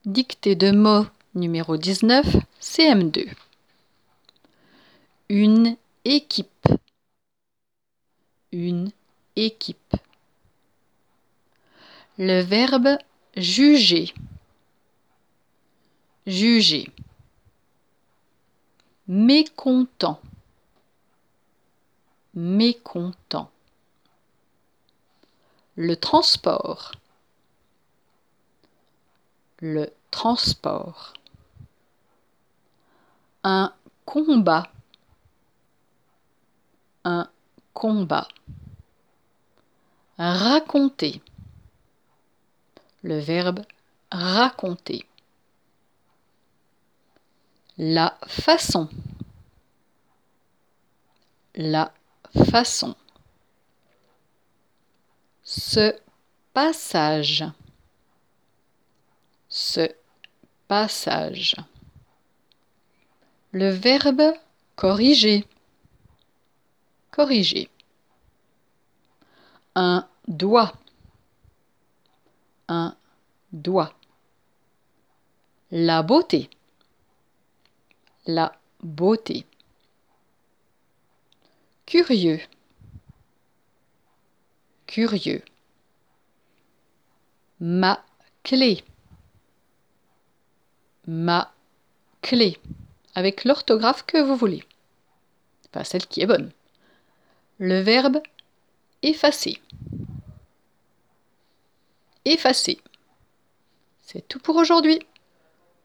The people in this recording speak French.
Dictée de mots numéro 19, CM2. Une équipe. Une équipe. Le verbe juger. Juger. Mécontent. Mécontent. Le transport. Le transport. Un combat. Un combat. Raconter. Le verbe raconter. La façon. La façon. Ce passage. Ce passage. Le verbe corriger. Corriger. Un doigt. Un doigt. La beauté. La beauté. Curieux. Curieux. Ma clé. Ma clé. Avec l'orthographe que vous voulez. Enfin, celle qui est bonne. Le verbe effacer. Effacer. C'est tout pour aujourd'hui.